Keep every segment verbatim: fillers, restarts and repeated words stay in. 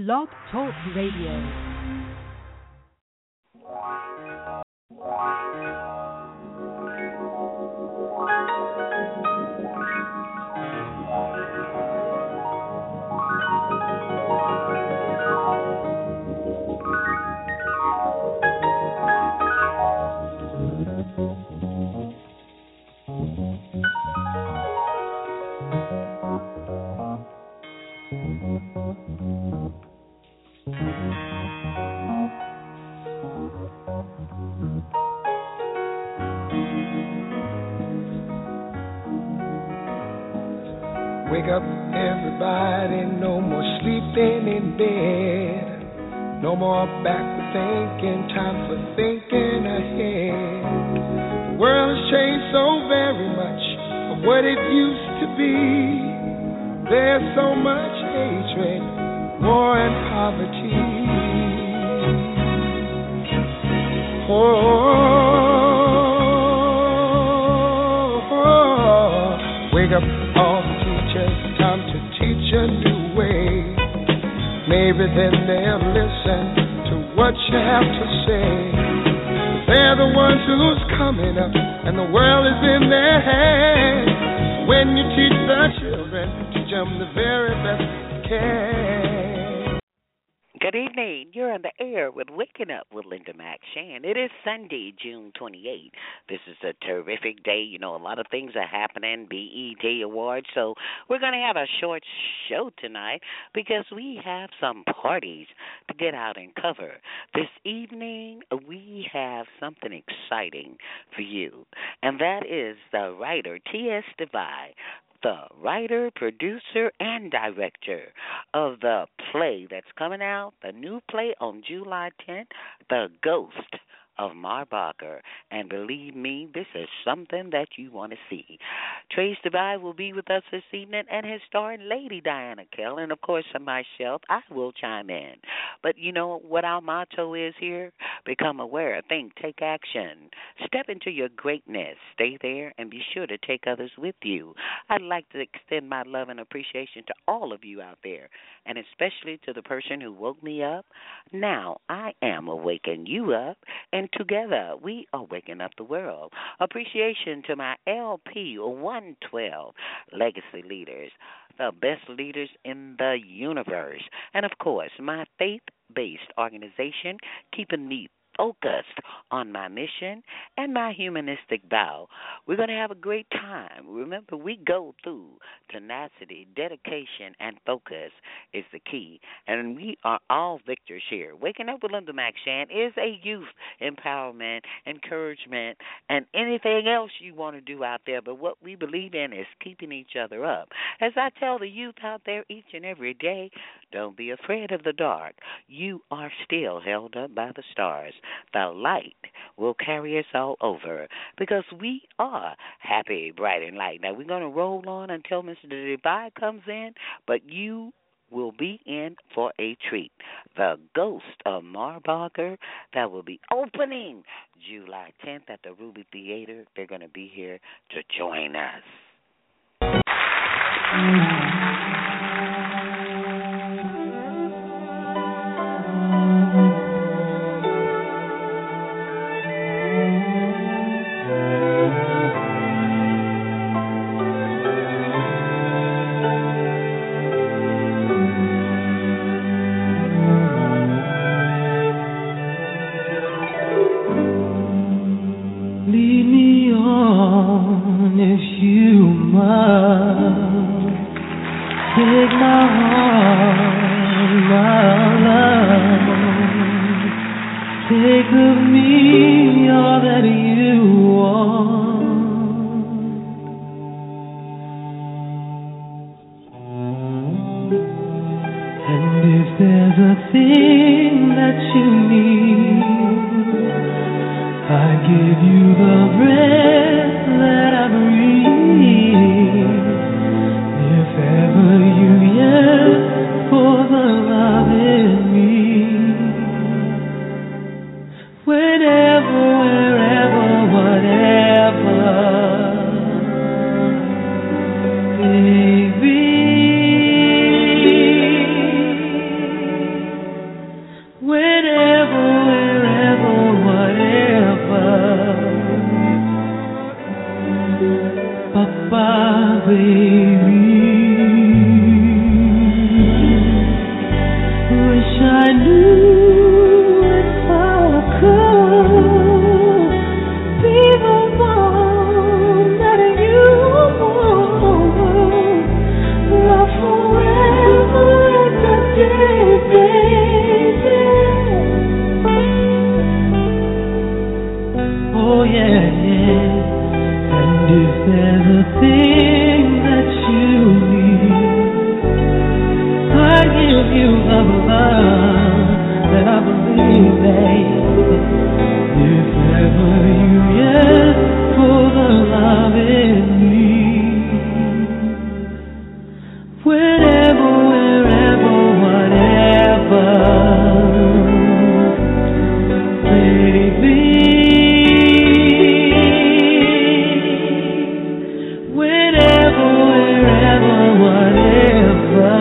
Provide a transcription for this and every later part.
Blog Talk Radio. Wake up, everybody, no more sleeping in bed. No more backward thinking, time for thinking ahead. The world has changed so very much from what it used to be. There's so much hatred, war and poverty. Oh, oh, oh. Wake up, all time to teach a new way. Maybe then they'll listen to what you have to say. They're the ones who's coming up, and the world is in their hands. When you teach the children, teach them the very best you can. Good evening. You're on the air with Waking Up with Linda McShan. It is Sunday, June twenty-eighth. This is a terrific day. You know, a lot of things are happening, B E T Awards. So we're going to have a short show tonight because we have some parties to get out and cover. This evening, we have something exciting for you, and that is the writer, T S. Devine, the writer, producer, and director of the play that's coming out, the new play on July tenth, The Ghost of Mar Barker. And believe me, this is something that you want to see. Trace Devine will be with us this evening, and his starring Lady Diana Kell, and of course myself, I will chime in. But you know what our motto is here? Become aware, think, take action. Step into your greatness. Stay there and be sure to take others with you. I'd like to extend my love and appreciation to all of you out there, and especially to the person who woke me up. Now I am awakening you up, and together we are waking up the world. Appreciation to my L P one twelve Legacy Leaders, the best leaders in the universe. And, of course, my faith-based organization, keeping me focused on my mission and my humanistic vow. We're going to have a great time. Remember, we go through tenacity, dedication, and focus is the key. And we are all victors here. Waking Up with Linda McShan is a youth empowerment, encouragement, and anything else you want to do out there. But what we believe in is keeping each other up. As I tell the youth out there each and every day, don't be afraid of the dark. You are still held up by the stars. The light will carry us all over because we are happy, bright, and light. Now, we're going to roll on until Mister Devine comes in, but you will be in for a treat. The Ghost of Mar Barker, that will be opening July tenth at the Ruby Theater. They're going to be here to join us. Baby, I knew if I could be the one that you want, love forever and a day, baby. Oh yeah, yeah. And if there's a thing that you need, I give you the love that I believe, babe. If ever you yearn for the love in me, whenever, wherever, whatever, baby. Whenever, wherever, whatever.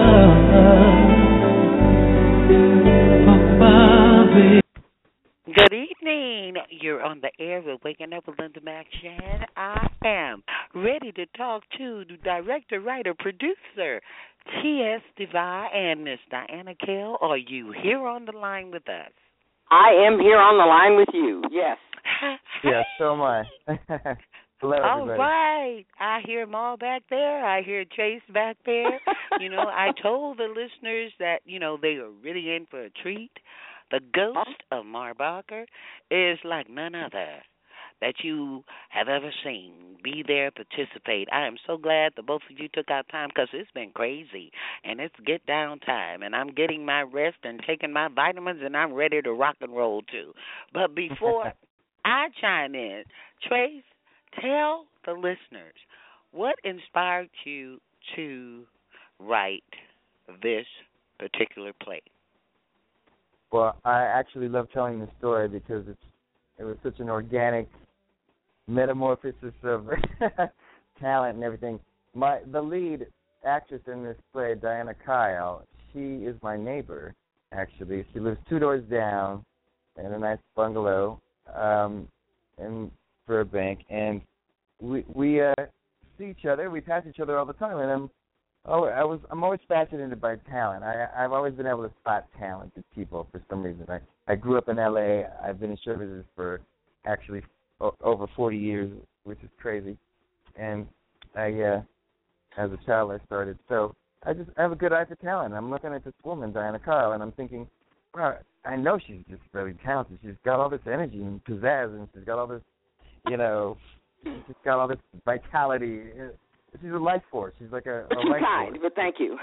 Good evening. You're on the air with Waking Up with Linda McShann. I am ready to talk to the director, writer, producer, T S. Divine, and Miss Diana Kell. Are you here on the line with us? I am here on the line with you, yes. Yes, so am I. Hello, All everybody. right. I hear Maul back there. I hear Chase back there. You know, I told the listeners that, you know, they are really in for a treat. The ghost of Mar Barker is like none other that you have ever seen. Be there, participate. I am so glad that both of you took out time because it's been crazy, and it's get down time, and I'm getting my rest and taking my vitamins, and I'm ready to rock and roll too. But before I chime in, Trace, tell the listeners what inspired you to write this particular play. Well, I actually love telling the story because it's it was such an organic metamorphosis of talent and everything. My the lead actress in this play, Diana Kyle, she is my neighbor. Actually, she lives two doors down in a nice bungalow um, in Burbank, and we we uh, see each other. We pass each other all the time, and I'm oh I was I'm always fascinated by talent. I I've always been able to spot talented people for some reason. I I grew up in L A. I've been in show business for actually o- over forty years, which is crazy. And I uh, as a child I started. So I just I have a good eye for talent. I'm looking at this woman, Diana Kyle, and I'm thinking, wow, I know she's just really talented. She's got all this energy and pizzazz, and she's got all this, you know, she's got all this vitality. She's a life force. She's like a, a Too life kind, force. but thank you.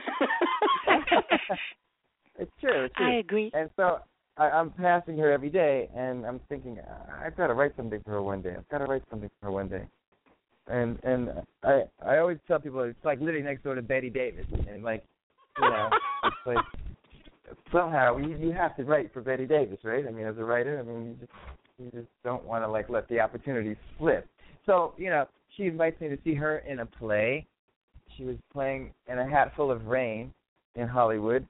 It's true. It's true. I agree. And so I, I'm passing her every day, and I'm thinking, I've got to write something for her one day. I've got to write something for her one day. And and I I always tell people it's like living next door to Betty Davis, and like, you know, it's like somehow you you have to write for Betty Davis, right? I mean, as a writer, I mean, you just you just don't want to like let the opportunity slip. So you know, she invites me to see her in a play. She was playing in A Hat Full of Rain in Hollywood,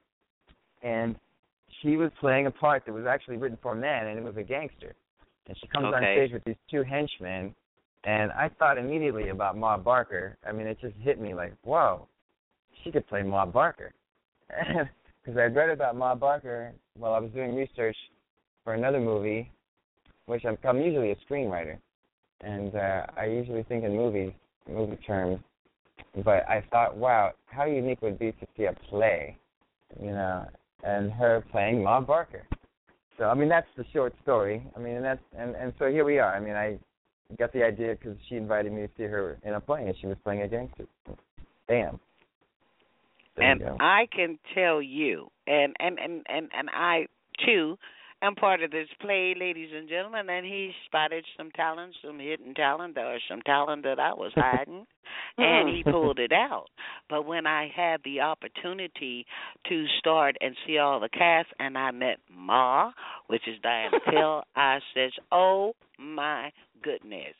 and she was playing a part that was actually written for a man, and it was a gangster. And she comes Okay. on stage with these two henchmen, and I thought immediately about Ma Barker. I mean, it just hit me like, whoa, she could play Ma Barker. Because I read about Ma Barker while I was doing research for another movie, which I'm, I'm usually a screenwriter. And uh, I usually think in movies, movie terms. But I thought, wow, how unique would it be to see a play, you know, and her playing Ma Barker. So, I mean, that's the short story. I mean, and that's and, and so here we are. I mean, I got the idea because she invited me to see her in a play, and she was playing a gangster. Bam. There And you go. I can tell you, and, and, and, and, and I, too, am part of this play, ladies and gentlemen, and he spotted some talent, some hidden talent, or some talent that I was hiding, and he pulled it out. But when I had the opportunity to start and see all the cast, and I met Ma, which is Diana Kell, I says, oh, my goodness.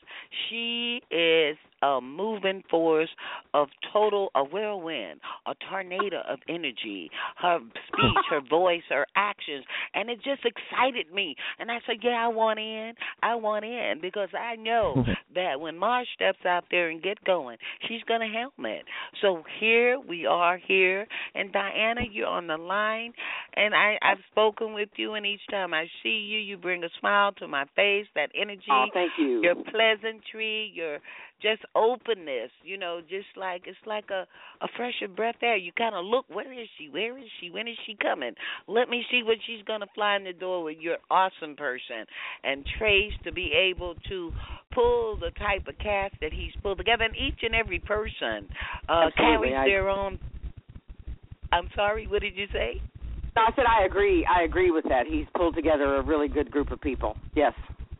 She is a moving force of total, a whirlwind, a tornado of energy, her speech, her voice, her actions, and it just excited me. And I said, yeah, I want in. I want in because I know that when Marge steps out there and get going, she's going to helm it. So here we are here, and Diana, you're on the line. And I, I've spoken with you, and each time I see you, you bring a smile to my face, that energy, Oh, thank you. your pleasantry, your just openness, you know, just like it's like a, a fresher breath air. You kind of look, where is she? Where is she? When is she coming? Let me see what she's going to fly in the door with. You're an awesome person. And Trace, to be able to pull the type of cast that he's pulled together, and each and every person uh, Absolutely. carries I, their own. I'm sorry, what did you say? no, I said I agree. I agree with that. He's pulled together a really good group of people. Yes.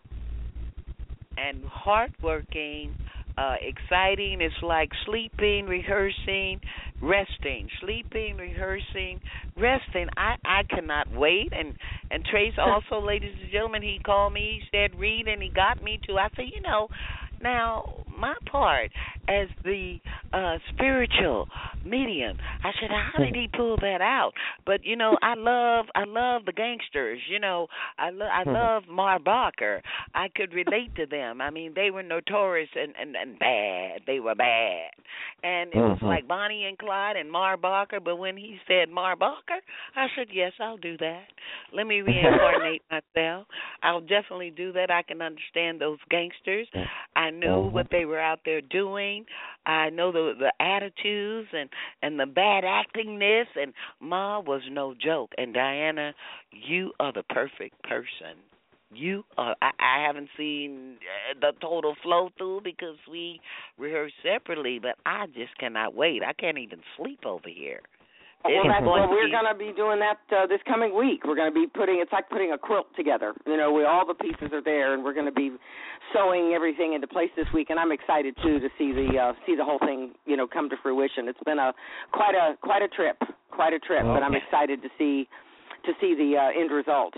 And hardworking, uh, exciting. It's like sleeping, rehearsing, resting. Sleeping, rehearsing, resting. I, I cannot wait. And and Trace also, ladies and gentlemen, he called me. He said read, and he got me to. I said, you know, now my part as the uh, spiritual medium. I said, how did he pull that out? But you know, I love, I love the gangsters. You know, I love, I love Mar Barker. I could relate to them. I mean, they were notorious and, and, and bad. They were bad, and it was Mhm. like Bonnie and Clyde and Mar Barker. But when he said Mar Barker, I said, yes, I'll do that. Let me reincarnate myself. I'll definitely do that. I can understand those gangsters. I knew Mhm. what they were out there doing. I know the the attitudes and, and the bad actingness, and Ma was no joke. And Diana, you are the perfect person. You are. I, I haven't seen uh, the total flow through because we rehearse separately, but I just cannot wait. I can't even sleep over here. Well, It is that's, going well to we're be- going to be doing that uh, this coming week. We're going to be putting, it's like putting a quilt together. You know, we, all the pieces are there, and we're going to be sewing everything into place this week. And I'm excited too to see the uh, see the whole thing, you know, come to fruition. It's been a quite a quite a trip, quite a trip. But I'm Okay. excited to see to see the uh, end result.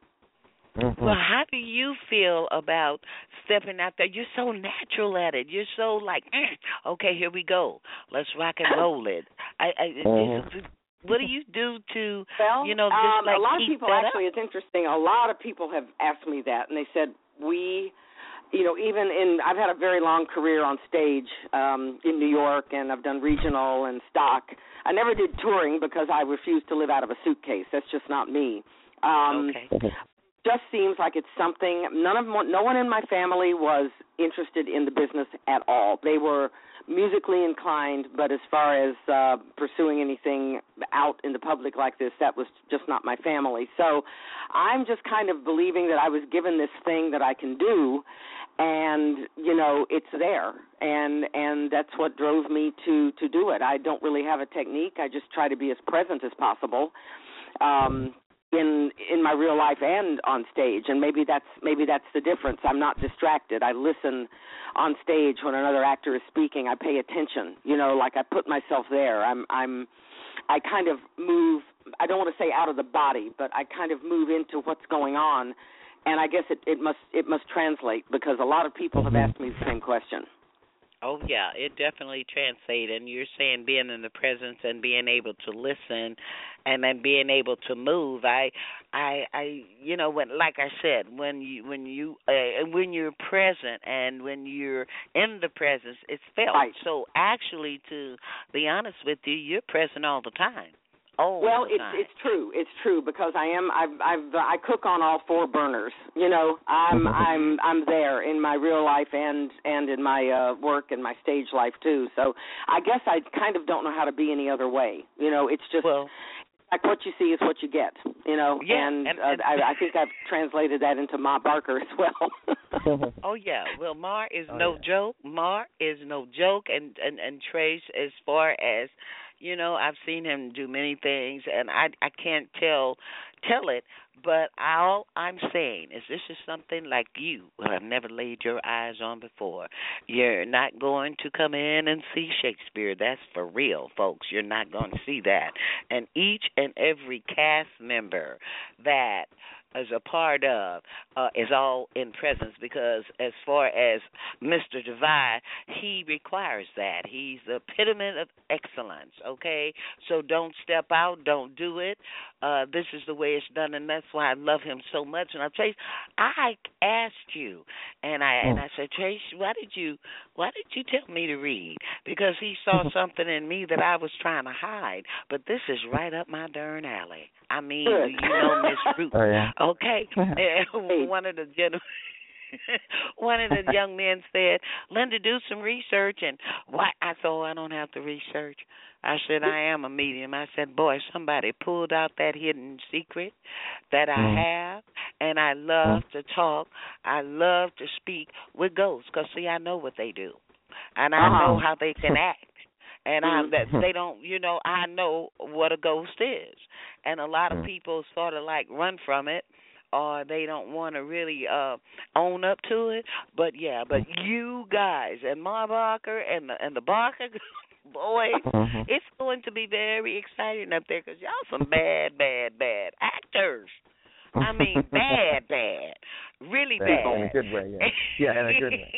Mhm. Well, how do you feel about stepping out there? You're so natural at it. You're so like, eh, okay, here we go. Let's rock and roll it. I, I, Mhm. what do you do to, Well, you know, just um, like a lot of keep people that actually. up? It's interesting. A lot of people have asked me that, and they said we, you know, even in I've had a very long career on stage um, in New York, and I've done regional and stock. I never did touring because I refused to live out of a suitcase. That's just not me. Um, Okay. Just seems like it's something. None of no one in my family was interested in the business at all. They were musically inclined, but as far as uh, pursuing anything out in the public like this, that was just not my family. So I'm just kind of believing that I was given this thing that I can do, and you know it's there, and and that's what drove me to to do it. I don't really have a technique. I just try to be as present as possible. Um, in in my real life and on stage, and maybe that's maybe that's the difference. I'm not distracted. I listen on stage when another actor is speaking. I pay attention. You know, like I put myself there. I'm I'm I kind of move. I don't want to say out of the body, but I kind of move into what's going on, and I guess it, it must it must translate because a lot of people have asked me the same question. Oh yeah, it definitely translates. And you're saying being in the presence and being able to listen, and then being able to move. I, I, I, you know, when like I said, when you when you uh, when you're present and when you're in the presence, it's felt. Right. So actually, to be honest with you, you're present all the time. All Well, the it's time. it's true. It's true because I am I've I've uh, I cook on all four burners. You know, I'm I'm I'm there in my real life and and in my uh, work and my stage life too. So I guess I kind of don't know how to be any other way. You know, it's just Well, like what you see is what you get. You know, Yeah, and, and- uh, and- I, I think I've translated that into Ma Barker as well. oh yeah. Well, Mar is Oh, no yeah. joke. Mar is no joke, and and and Trace, as far as you know, I've seen him do many things, and I I can't tell tell it, but all I'm saying is this is something like you have never laid your eyes on before. You're not going to come in and see Shakespeare. That's for real, folks. You're not going to see that. And each and every cast member that is a part of uh, is all in presence because as far as Mister Divine, he requires that. He's the epitome of excellence, okay? So don't step out. Don't do it. Uh, this is the way it's done, and that's why I love him so much. And I Trace, I asked you, and I and I said, Trace, why did you why did you tell me to read? Because he saw something in me that I was trying to hide. But this is right up my darn alley. I mean, Good. you know Miss Root. Oh yeah. Okay. And one of the gentlemen, one of the young men said, Linda, do some research. And what? I said, oh, I don't have to research. I said, I am a medium. I said, boy, somebody pulled out that hidden secret that I Mm. have, and I love Mm. to talk. I love to speak with ghosts because, see, I know what they do, and I Uh-huh. know how they can act. And I Mhm. that they don't, you know, I know what a ghost is, and a lot of Mm. people sort of like run from it, or they don't want to really uh own up to it. But yeah, but you guys and Ma Barker and the and the Barker boys, Mhm. it's going to be very exciting up there because y'all some bad, bad, bad actors. I mean, bad, bad, really Bad, bad. in a good way, yeah. Yeah, in a good way.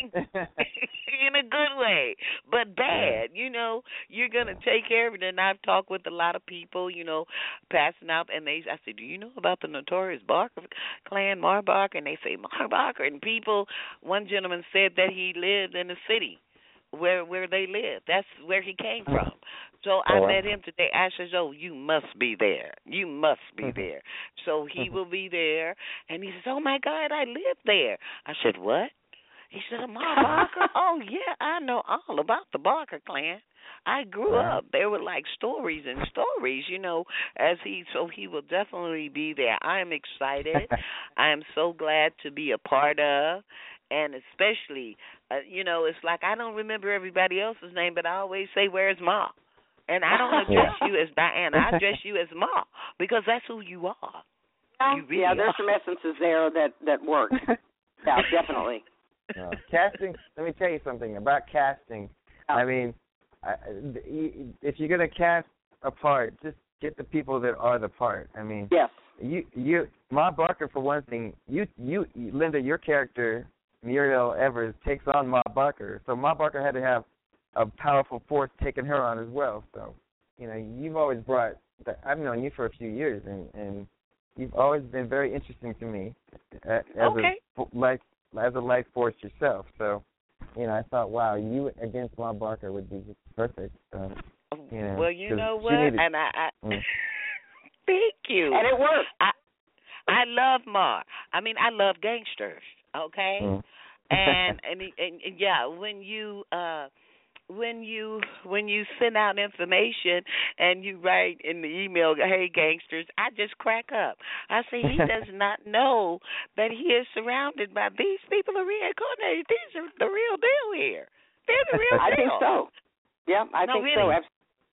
In a good way, but bad. You know, you're gonna take care of it. And I've talked with a lot of people, you know, passing out, and they, I said, do you know about the notorious Barker clan, Mar Barker? And they say Mar Barker, and people. One gentleman said that he lived in the city where where they live. That's where he came from. So I Oh, wow. met him today. I said, oh, you must be there. You must be Mhm. there. So he Mhm. will be there. And he says, oh, my God, I live there. I said, what? He said, Ma Barker? Oh, yeah, I know all about the Barker clan. I grew Wow. up. There were like stories and stories, you know, as he, so he will definitely be there. I am excited. I am so glad to be a part of. And especially, uh, you know, it's like I don't remember everybody else's name, but I always say, where's Ma? And I don't address Yeah. you as Diana. I address you as Ma because that's who you are. Yeah, You really yeah, there's are. some essences there that that work. Yeah, definitely. No. Casting. Let me tell you something about casting. I mean, I, if you're gonna cast a part, just get the people that are the part. I mean, Yes. you, you, Ma Barker for one thing. You, you, Linda, your character Muriel Evers takes on Ma Barker, so Ma Barker had to have a powerful force taking her on as well. So, you know, you've always brought. I've known you for a few years, and and you've always been very interesting to me as Okay. a life as a life force yourself. So, you know, I thought, wow, you against Ma Barker would be just perfect. So, you know, well, you 'cause know she what? needed- And I, I Mm. thank you. And it worked. I I love Ma. I mean, I love gangsters. Okay. Mm. and, and and and yeah, when you uh when you when you send out information and you write in the email, hey gangsters, I just crack up. I say he does not know that he is surrounded by these people are reincarnated. These are the real deal here. They're the real deal. I think so. Yeah, I No, think really. so. Absolutely.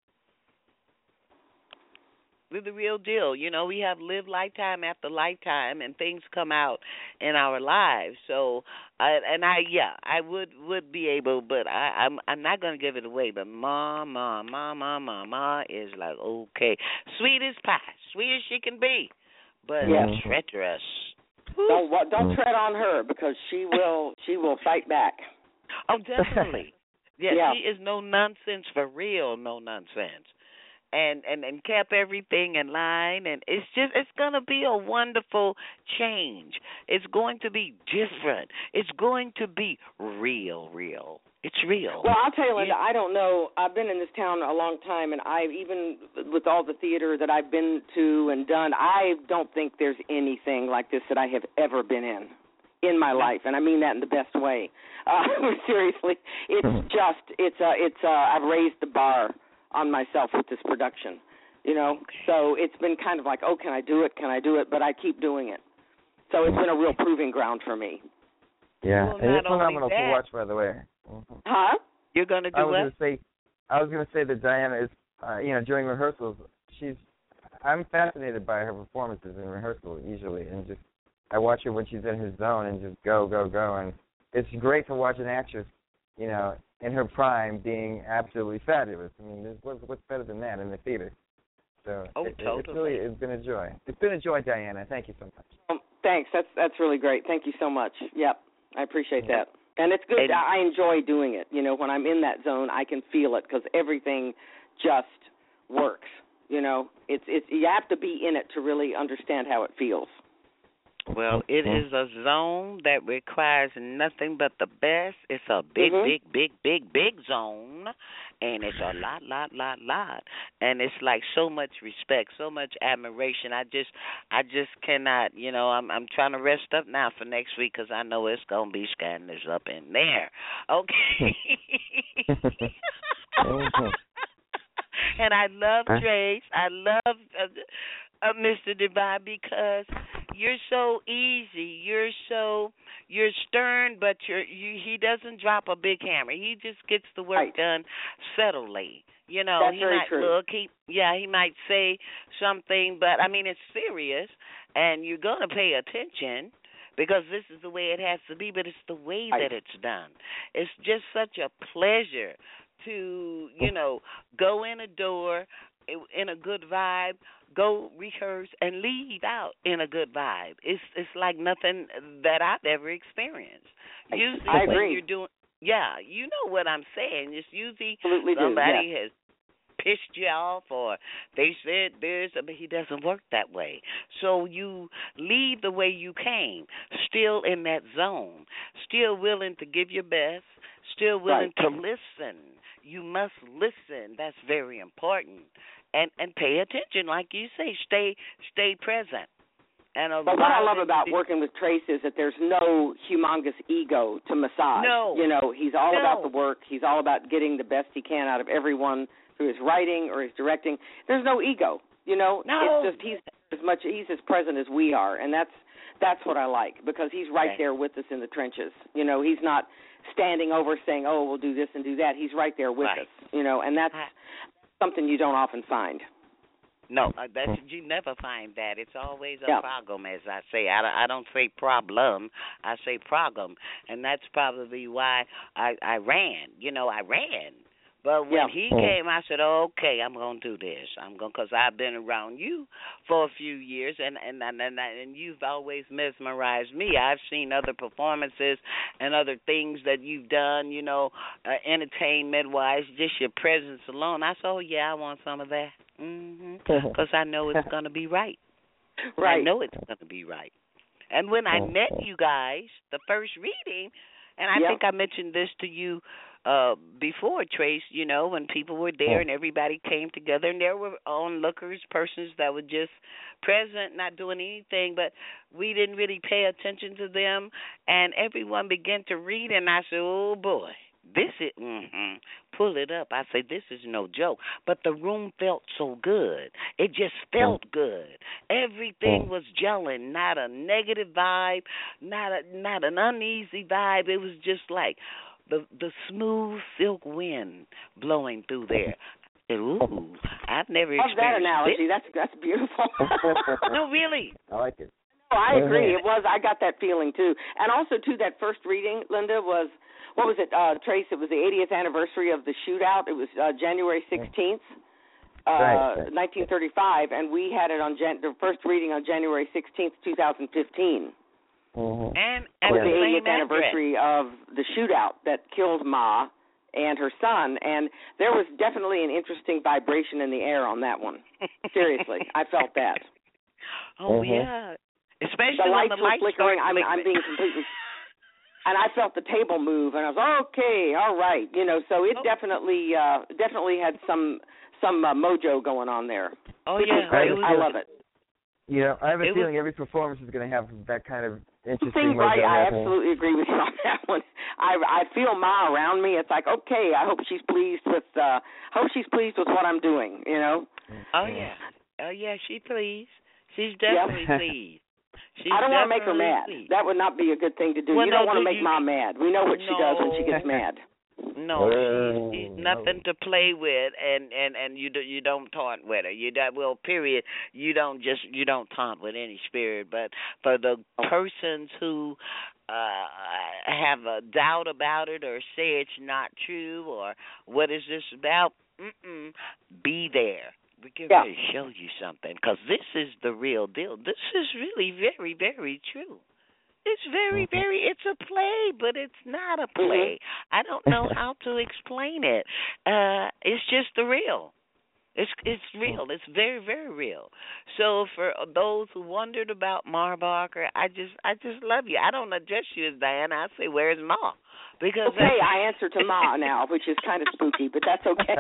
We're the real deal. You know, we have lived lifetime after lifetime, and things come out in our lives. So, I, and I, yeah, I would would be able, but I, I'm I'm not going to give it away. But ma, ma, ma, ma, ma, ma is like okay, sweet as pie, sweet as she can be, but Yes. treacherous. Don't wa- don't tread on her because she will she will fight back. Oh, definitely. Yeah, Yeah. she is no nonsense for real, no nonsense. And, and and kept everything in line, and it's just it's gonna be a wonderful change. It's going to be different. It's going to be real, real. It's real. Well, I'll tell you, Linda, Yeah. I don't know. I've been in this town a long time, and I've even with all the theater that I've been to and done, I don't think there's anything like this that I have ever been in in my life, and I mean that in the best way. Uh, seriously, it's just it's uh, it's uh, I've raised the bar on myself with this production, you know. So it's been kind of like, oh, can I do it? Can I do it? But I keep doing it. So it's been a real proving ground for me. Yeah, Well, and not it's phenomenal only to that- watch, by the way. Mm-hmm. Huh? You're gonna do I was what? going to say, I was going to say that Diana is, uh, you know, during rehearsals, she's. I'm fascinated by her performances in rehearsal usually, and just I watch her when she's in her zone and just go, go, go, and it's great to watch an actress, you know, in her prime being absolutely fabulous. I mean, there's, what's, what's better than that in the theater? So Oh, it, totally. it's really it's been a joy. It's been a joy, Diana. Thank you so much. Um, thanks. That's that's really great. Thank you so much. Yep, I appreciate that. And it's good. And- I enjoy doing it. You know, when I'm in that zone, I can feel it because everything just works. You know, it's it's you have to be in it to really understand how it feels. Well, it Mhm. is a zone that requires nothing but the best. It's a big, Mhm. big, big, big, big zone, and it's a lot, lot, lot, lot. And it's like so much respect, so much admiration. I just, I just cannot. You know, I'm, I'm trying to rest up now for next week because I know it's gonna be scandalous up in there. Okay. Mhm. And I love Huh? Trace. I love uh, uh, Mister Divine because you're so easy. You're so you're stern, but you're you. He doesn't drop a big hammer. He just gets the work Right. done subtly. You know, That's he very might true. look. He yeah, he might say something, but I mean it's serious, and you're gonna pay attention. Because this is the way it has to be, but it's the way Right. that it's done. It's just such a pleasure to, you know, go in a door in a good vibe, go rehearse, and leave out in a good vibe. It's it's like nothing that I've ever experienced. I, Usually I when agree. you're doing, yeah, you know what I'm saying. It's usually Absolutely do. somebody Yes. has pissed you off or they said this, but he doesn't work that way. So you leave the way you came, still in that zone, still willing to give your best, still willing Right. to listen. You must listen. That's very important. And and pay attention, like you say. Stay stay present. And But what I allow love them about to- working with Trace is that there's no humongous ego to massage. No. You know, he's all about No. the work. He's all about getting the best he can out of everyone through his writing or his directing. There's no ego. You know, No. it's just he's as much he's as present as we are, and that's that's what I like because he's right Right. there with us in the trenches. You know, he's not standing over saying, "Oh, we'll do this and do that." He's right there with Right. us. You know, and that's I- something you don't often find. No, uh, that's you never find that. It's always a Yeah. problem, as I say. I, don't- I don't say problem. I say problem, and that's probably why I I ran. You know, I ran. But when Yeah. he Mm. came, I said, "Okay, I'm gonna do this. I'm gonna, cause I've been around you for a few years, and and and and, and you've always mesmerized me. I've seen other performances and other things that you've done. You know, uh, entertainment wise, just your presence alone. I said, oh yeah, I want some of that. Mhm. Cause I know it's gonna be right. Right. I know it's gonna be right. And when I Mhm. met you guys, the first reading, and I Yep. think I mentioned this to you uh before, Trace, you know, when people were there Mhm. and everybody came together and there were onlookers, persons that were just present, not doing anything, but we didn't really pay attention to them, and everyone began to read, and I said, oh boy, this is, mm-hmm. Pull it up. I say, this is no joke. But the room felt so good. It just felt good. Everything Mm. was gelling, not a negative vibe, not a not an uneasy vibe. It was just like the the smooth silk wind blowing through there. I said, ooh, I've never Love that experienced analogy. this. That's that's beautiful. No, really. I like it. No, I agree. Mhm. It was. I got that feeling too. And also, too, that first reading, Linda, was what was it, uh, Trace? It was the eightieth anniversary of the shootout. It was uh, January sixteenth, uh, Right, right. nineteen thirty-five, and we had it on Jan- the first reading on January sixteenth, two thousand fifteen. Mhm. And It at was the the same eightieth address. anniversary of the shootout that killed Ma and her son, and there was definitely an interesting vibration in the air on that one. Seriously, I felt that. Oh Mhm. yeah, especially The when lights the were lights flickering. start I'm, I'm flickering. being completely, and I felt the table move, and I was okay, all right, you know. So it Oh. definitely, uh, definitely had some some uh, mojo going on there. Oh which yeah, was great. it was, I love it. You know, I have a It was- feeling every performance is going to have that kind of interesting Things mojo right. I happening. absolutely agree with you on that one. I I feel Ma around me. It's like, okay, I hope she's pleased with. Uh, hope she's pleased with what I'm doing. You know. Oh yeah, oh yeah, she pleased. She's Yeah. definitely pleased. She's I don't want to make her definitely mad. pleased. That would not be a good thing to do. Well, you no, don't want to do make you- Ma mad. We know what she does when she No. gets mad. No, Oh, she's, she's nothing to play with, and and and you do, you don't taunt with her. You don't, well, period. You don't just you don't taunt with any spirit. But for the persons who uh have a doubt about it or say it's not true or what is this about, mm-mm, be there. We can Yeah. really show you something because this is the real deal. This is really very very true. It's very, Mhm. very, it's a play, but it's not a play. I don't know how to explain it. Uh, it's just the real. It's it's real. It's very very real. So for those who wondered about Ma Barker, I just I just love you. I don't address you as Diana. I say, where's Ma? Because okay, I answer to Ma now, which is kind of spooky, but that's okay.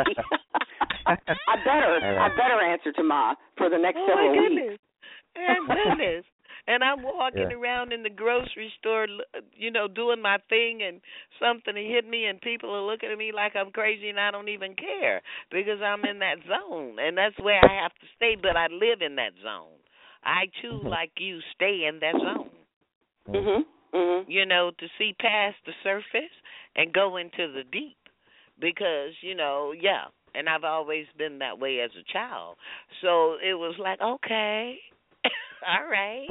I better I better answer to Ma for the next oh several my goodness. weeks. My goodness. And I'm walking Yeah. around in the grocery store, you know, doing my thing, and something hit me, and people are looking at me like I'm crazy, and I don't even care because I'm in that zone, and that's where I have to stay. But I live in that zone. I too, like you, stay in that zone. Mhm. Mhm. You know, to see past the surface and go into the deep, because you know, yeah. And I've always been that way as a child, so it was like, okay. All right.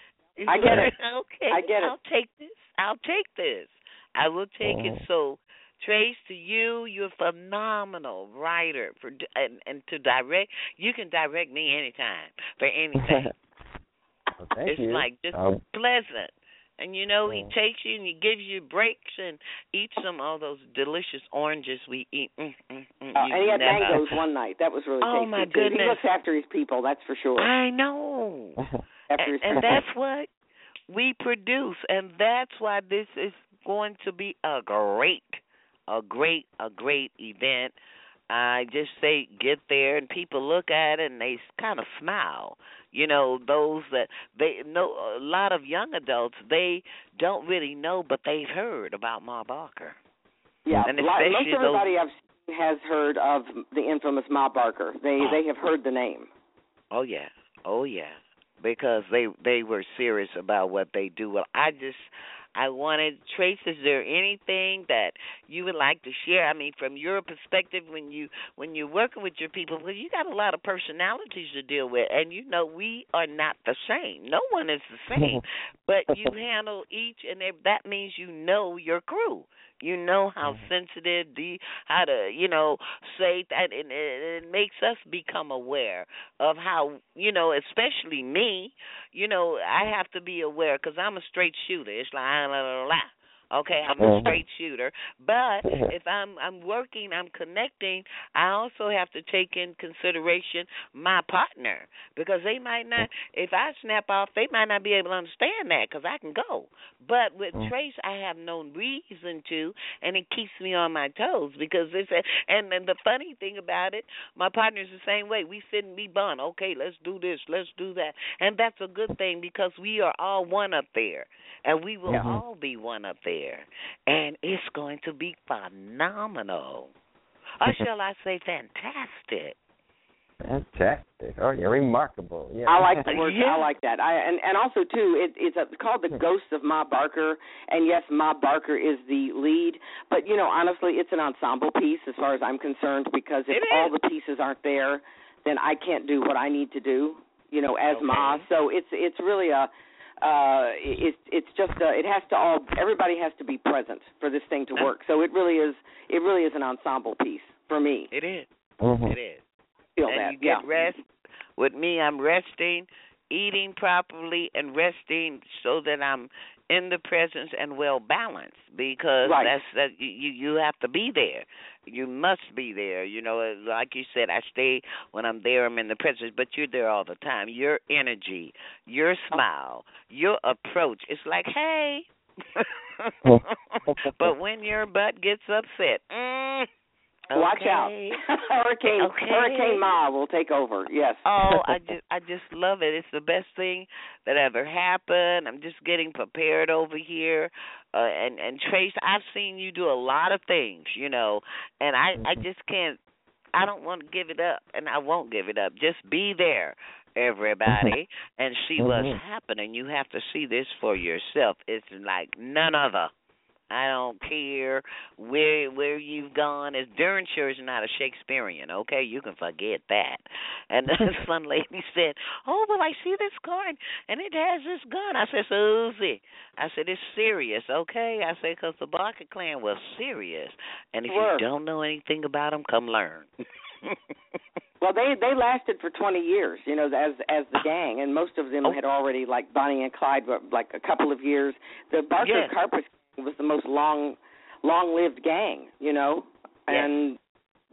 I get it. Okay. I get it. I'll take this. I'll take this. I will take Mhm. it. So, Trace, to you, you're a phenomenal writer for and, and to direct. You can direct me anytime for anything. Well, thank It's you. like just Um, pleasant. And you know, he Mm. takes you and he gives you breaks and eats some of those delicious oranges we eat. Mm, mm, mm, Uh, you and he had never- mangoes one night. That was really Oh, tasty my too. goodness. He looks after his people, that's for sure. I know. After And, his and people. that's what we produce, and that's why this is going to be a great, a great, a great event. I just say get there, and people look at it and they kind of smile. You know, those that they know, a lot of young adults, they don't really know, but they've heard about Ma Barker. Yeah, And a lot- most especially everybody those- I've seen has heard of the infamous Ma Barker. They Oh. they have heard the name. Oh yeah, oh yeah, because they they were serious about what they do. Well, I just I wanted Trace. Is there anything that you would like to share? I mean, from your perspective, when you when you're working with your people, well, you got a lot of personalities to deal with, and you know we are not the same. No one is the same, but you handle each and every. That means you know your crew. You know how sensitive, the how to, you know, say that, and it, it makes us become aware of how, you know, especially me, you know, I have to be aware because I'm a straight shooter. It's like, la, la, la, la. Okay, I'm a Mhm. straight shooter. But if I'm I'm working, I'm connecting, I also have to take in consideration my partner because they might not, if I snap off, they might not be able to understand that because I can go. But with Mm. Trace, I have no reason to, and it keeps me on my toes because it's a, and, and the funny thing about it, my partner's the same way. We sit and we bond. Okay, let's do this, let's do that. And that's a good thing because we are all one up there. And we will Mhm. all be one up there. And it's going to be phenomenal. Or shall I say fantastic? Fantastic. Oh, yeah, remarkable. Yeah. I like the word. Yeah. I like that. I and, and also too, it, it's a, called the Ghost of Ma Barker. And yes, Ma Barker is the lead. But you know, honestly, it's an ensemble piece as far as I'm concerned. Because if It all is. the pieces aren't there, then I can't do what I need to do. You know, as Okay. Ma. So it's it's really a. Uh, it's it's just a, it has to all. Everybody has to be present for this thing to work. So it really is. It really is an ensemble piece for me. It is. Mhm. It is. Feel And that. you Yeah. get rest. With me, I'm resting, eating properly, and resting so that I'm in the presence and well balanced. Because Right. that's that you you have to be there. You must be there. You know, like you said, I stay when I'm there. I'm in the presence, but you're there all the time. Your energy, your smile, your approach. It's like, hey. But when your butt gets upset, mm, Watch out. okay. Hurricane Okay. Hurricane Ma will take over. Yes. Oh, I just I just love it. It's the best thing that ever happened. I'm just getting prepared over here. Uh, and and Trace, I've seen you do a lot of things, you know, and I I just can't. I don't want to give it up, and I won't give it up. Just be there, everybody, and see what's Mhm. happening. You have to see this for yourself. It's like none other. I don't care where where you've gone. It's darn sure is not a Shakespearean, okay? You can forget that. And this one lady said, oh, well, I see this card, and it has this gun. I said, Susie, I said, it's serious, okay? I said, because the Barker clan was serious. And if Sure. you don't know anything about them, come learn. Well, they they lasted for twenty years, you know, as as the gang, and most of them Oh. had already, like Bonnie and Clyde, were like a couple of years. The Barker Yes. Carpus was the most long long lived gang, you know, Yes. and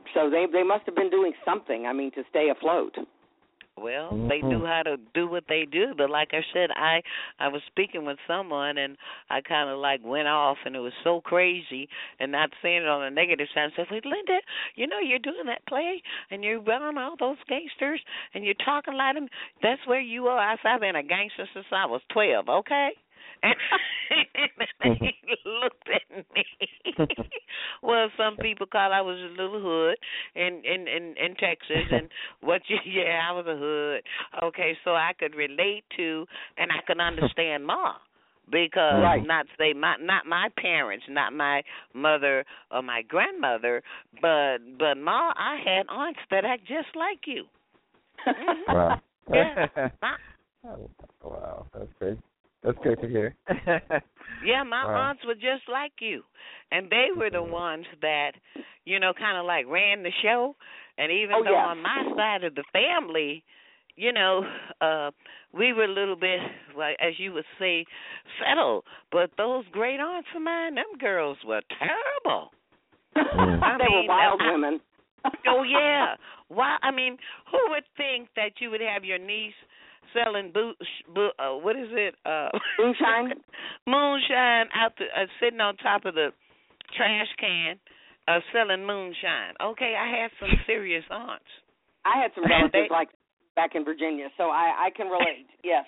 So they they must have been doing something. I mean, to stay afloat. Well, Mhm. they knew how to do what they do, but like I said, I I was speaking with someone and I kind of like went off, and it was so crazy, and not saying it on a negative side. I said, "Wait, Linda, you know you're doing that play, and you're around all those gangsters, and you're talking like them. That's where you are." I said, "I've been a gangster since I was twelve, okay?" And he looked at me. Well, some people call I was a little hood in in in, in Texas, and what you yeah, I was a hood. Okay, so I could relate to and I could understand Ma. Because Right. not say my not my parents, not my mother or my grandmother, but but Ma, I had aunts that act just like you. Mhm. Wow. Yeah. Ma, Oh, wow, that's great. That's great to hear. Yeah, my Wow. aunts were just like you. And they were the ones that, you know, kind of like ran the show. And even Oh, though yes. on my side of the family, you know, uh, we were a little bit, well, as you would say, settled. But those great aunts of mine, them girls were terrible. Mm. I they mean, were wild I- women. Oh, yeah. Why? I mean, who would think that you would have your niece selling boot, boot uh, what is it? Uh, Moonshine? moonshine out the, uh, sitting on top of the trash can, uh, selling moonshine. Okay, I had some serious aunts. I had some relatives They- like back in Virginia, so I, I can relate. Yes.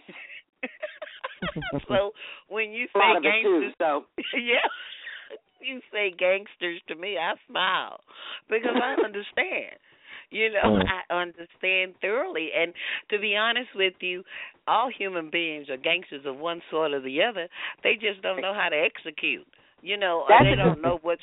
So when you A lot say of it too. gangsters, So yeah, you say gangsters to me, I smile because I understand. You know, Mm. I understand thoroughly. And to be honest with you, all human beings are gangsters of one sort or the other. They just don't know how to execute. You know, or That's they a- don't know what.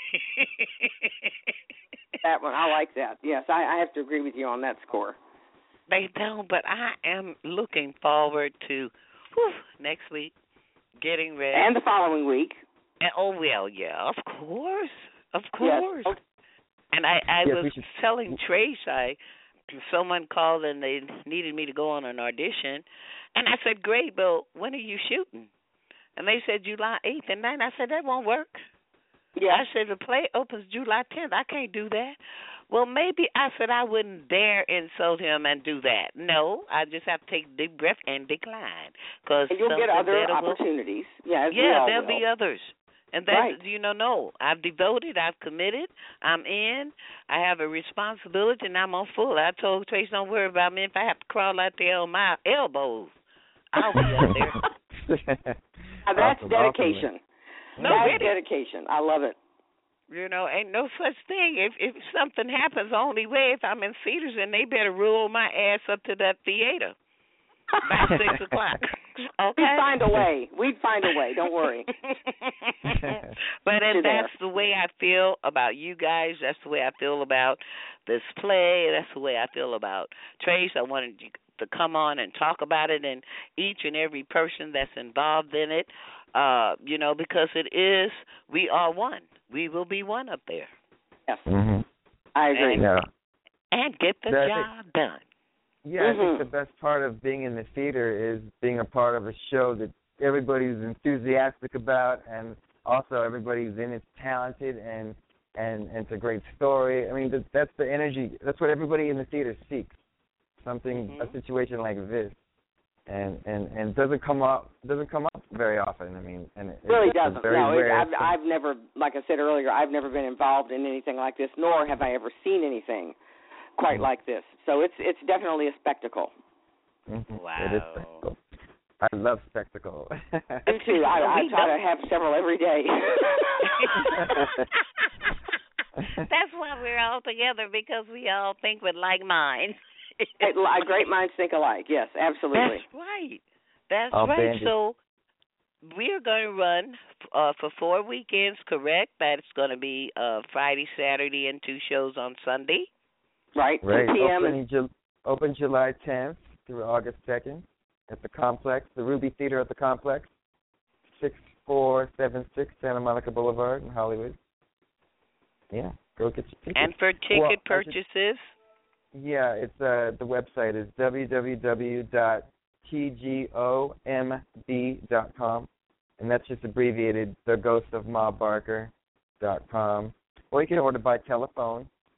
that one, I like that. Yes, I, I have to agree with you on that score. They don't, but I am looking forward to whew, next week getting ready. And the following week. And, oh well, yeah, of course, of Yes. course. And I, I Yes, was we should- telling Trace, I someone called and they needed me to go on an audition, and I said, "Great, but when are you shooting?" And they said July eighth and ninth. I said that won't work. Yeah. I said the play opens July tenth. I can't do that. Well, maybe I said I wouldn't dare insult him and do that. No, I just have to take a deep breath and decline. Cause And you'll get something other better will- opportunities. Yeah, as we Yeah, all there'll will. be others. And that's, Right. you know, no, I've devoted, I've committed, I'm in, I have a responsibility, and I'm on full. I told Trace, don't worry about me. If I have to crawl out there on my elbows, I'll be out there. Now, that's Awesome, dedication. awesome. No, that's really. dedication. I love it. You know, ain't no such thing. If if something happens, only way if I'm in Cedars, and they better roll my ass up to that theater by six o'clock. Okay. We'd find a way. We'd find a way. Don't worry. But and You're there. that's the way I feel about you guys. That's the way I feel about this play. That's the way I feel about Trace. I wanted you to come on and talk about it, and each and every person that's involved in it. Uh, you know, because it is, we are one. We will be one up there. Yes, Mhm. I agree. And- Yeah. And get the That- job done. Yeah, I Mhm. think the best part of being in the theater is being a part of a show that everybody's enthusiastic about, and also everybody's in it's talented, and and, and it's a great story. I mean, that, that's the energy. That's what everybody in the theater seeks. Something, Mhm. a situation like this, and and and doesn't come up doesn't come up very often. I mean, and it, really it's doesn't. very No, it, rare. I've, I've never, like I said earlier, I've never been involved in anything like this, nor have I ever seen anything quite Mhm. like this. So it's it's definitely a spectacle. Mhm. It is Wow. spectacle. I love spectacle. Me too. I, I We try know. to have several every day. That's why we're all together, because we all think with like minds. It- like, great minds think alike. Yes, absolutely. That's right. That's All right. banded. So we're going to run uh, for four weekends, correct? That's going to be uh, Friday, Saturday, and two shows on Sunday. Right. Right. two p.m. Opening, Ju- open July tenth through August second at the Complex, the Ruby Theater at the Complex, six four seven six Santa Monica Boulevard in Hollywood. Yeah, go get your tickets. And for ticket Well, I should- purchases, Yeah, it's uh, the website is w w w dot t g o m b dot com, and that's just abbreviated, the ghost of ma barker dot com. Or you can order by telephone,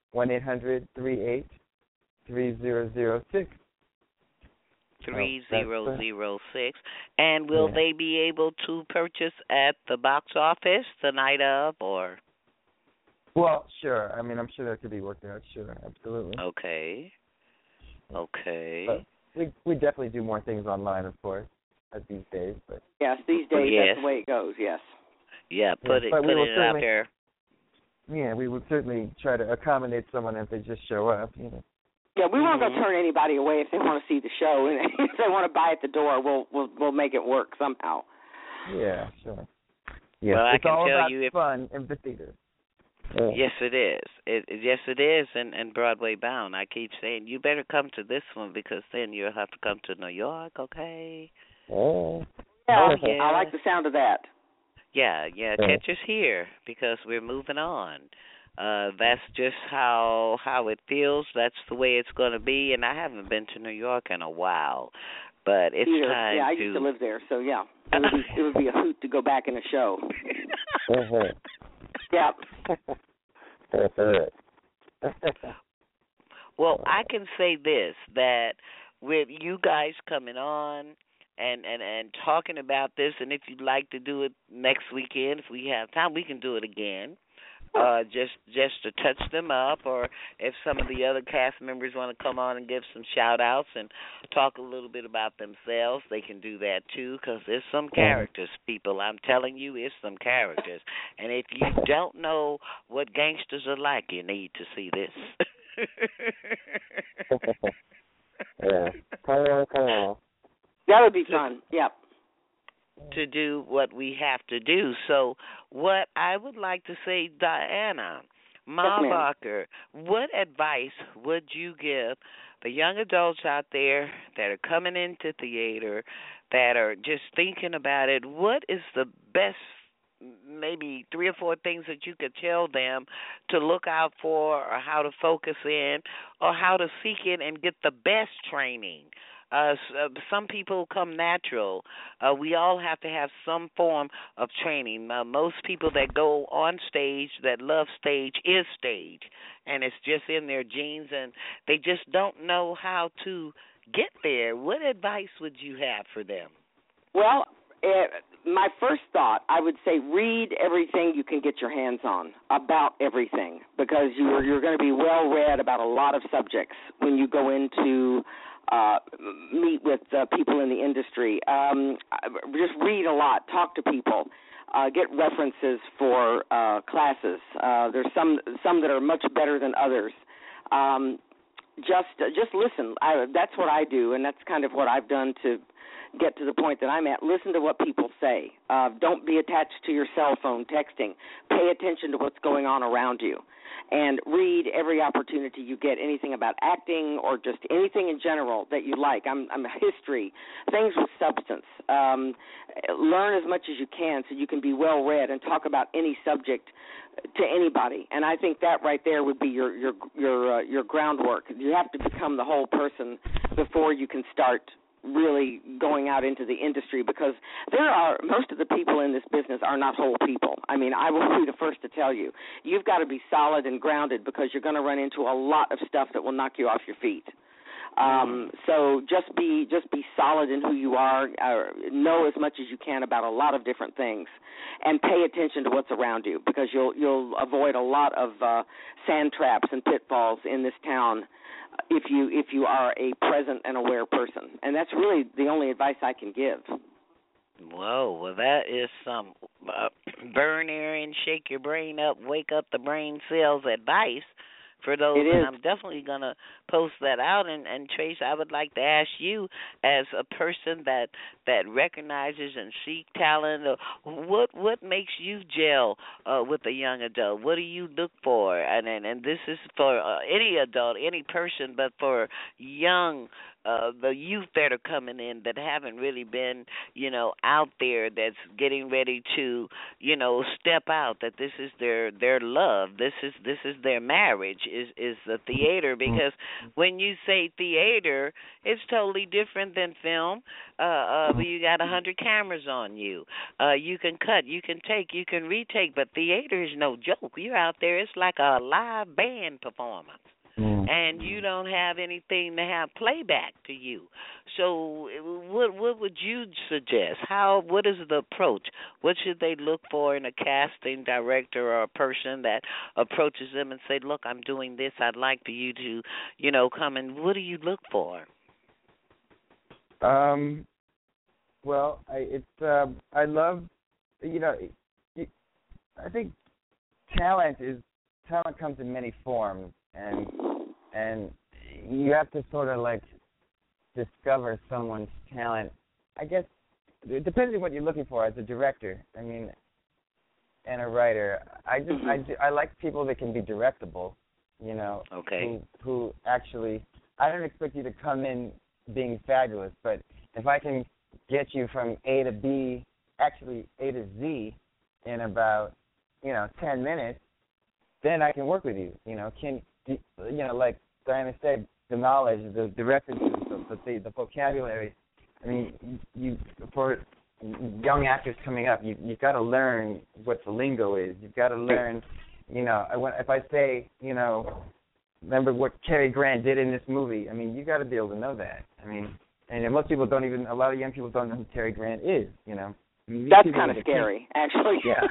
one eight hundred three eight three zero zero six. Three zero zero six. And will yeah. they be able to purchase at the box office the night of, or? Well, sure. I mean, I'm sure that could be worked out. Sure, absolutely. Okay. Okay. But we we definitely do more things online, of course, as these days. But yes, these days yes. that's the way it goes. Yes. Yeah, put yes, it put it out there. Yeah, we would certainly try to accommodate someone if they just show up. You know. Yeah, we won't mm-hmm. go turn anybody away if they want to see the show, and if they want to buy at the door, we'll we'll we'll make it work somehow. Yeah, sure. Yes, well, it's I can all tell about you if, fun in the theater. Yeah. Yes, it is. It, yes, it is, and, and Broadway bound. I keep saying you better come to this one because then you'll have to come to New York. Okay. Oh. Yeah, yeah. I like the sound of that. Yeah, yeah. Yeah. Catch us here because we're moving on. Uh, that's just how how it feels. That's the way it's going to be. And I haven't been to New York in a while, but it's Either. time yeah, I to. used to live there, so yeah, it would be, it would be a hoot to go back in a show. Mm-hmm. Yeah. Well, I can say this, that with you guys coming on and, and, and talking about this, and if you'd like to do it next weekend, if we have time, we can do it again. Uh, just just to touch them up, or if some of the other cast members want to come on and give some shout-outs and talk a little bit about themselves, they can do that too, because there's some characters, people. I'm telling you, it's some characters. And if you don't know what gangsters are like, you need to see this. Yeah. Come on, come on. That would be fun. Yep. To do what we have to do. So what I would like to say, Diana Marbacher, what advice would you give the young adults out there that are coming into theater, that are just thinking about it? What is the best, maybe three or four things that you could tell them to look out for, or how to focus in, or how to seek in and get the best training? Uh, some people come natural. Uh, we all have to have some form of training. Uh, most people that go on stage, that love stage, is stage, and it's just in their genes, and they just don't know how to get there. What advice would you have for them? Well, uh, my first thought, I would say read everything you can get your hands on about everything, because you're, you're going to be well read about a lot of subjects when you go into Uh, meet with uh, people in the industry. Um, just read a lot, talk to people, uh, get references for uh, classes. Uh, there's some some that are much better than others. Um, just uh, just listen. I, that's what I do, and that's kind of what I've done to get to the point that I'm at. Listen to what people say. Uh, don't be attached to your cell phone texting. Pay attention to what's going on around you. And read every opportunity you get, anything about acting or just anything in general that you like. I'm, I'm history, things with substance. Um, learn as much as you can so you can be well read and talk about any subject to anybody. And I think that right there would be your your your uh, your groundwork. You have to become the whole person before you can start really going out into the industry, because there are, most of the people in this business are not whole people. I mean, I will be the first to tell you, you've got to be solid and grounded, because you're going to run into a lot of stuff that will knock you off your feet. Um, so just be just be solid in who you are, uh, know as much as you can about a lot of different things, and pay attention to what's around you, because you'll you'll avoid a lot of uh, sand traps and pitfalls in this town if you if you are a present and aware person. And that's really the only advice I can give. Whoa, well, that is some uh, burn air and shake your brain up, wake up the brain cells advice for those. It and is. I'm definitely going to post that out. And, and Trace, I would like to ask you, as a person that that recognizes and seek talent, uh, what what makes you gel uh, with a young adult? What do you look for? And and, and this is for uh, any adult, any person, but for young uh, the youth that are coming in that haven't really been, you know, out there, that's getting ready to, you know, step out, that this is their their love, this is this is their marriage, is is the theater. Because when you say theater, it's totally different than film. Uh, uh, but you got a hundred cameras on you. Uh, you can cut, you can take, you can retake, but theater is no joke. You're out there, it's like a live band performance. And you don't have anything to have playback to you. So what what would you suggest? How what is the approach? What should they look for in a casting director or a person that approaches them and say, look, I'm doing this, I'd like for you to, you know, come, and what do you look for? Um, well, I, it's uh, I love, you know, I think talent is talent comes in many forms, and and you have to sort of like discover someone's talent. I guess it depends on what you're looking for as a director. I mean, and a writer. I just mm-hmm. I, I like people that can be directable. You know, okay. who, who actually. I don't expect you to come in being fabulous, but if I can get you from A to B, actually A to Z, in about you know ten minutes, then I can work with you. You know, can you know like Diana said, the knowledge, the, the references, the, the the vocabulary. I mean, you for young actors coming up, you you've got to learn what the lingo is. You've got to learn, you know, if I say, you know, remember what Cary Grant did in this movie. I mean, you got to be able to know that. I mean, and most people don't even. A lot of young people don't know who Cary Grant is. You know, I mean, that's kind of scary, actually. Yeah.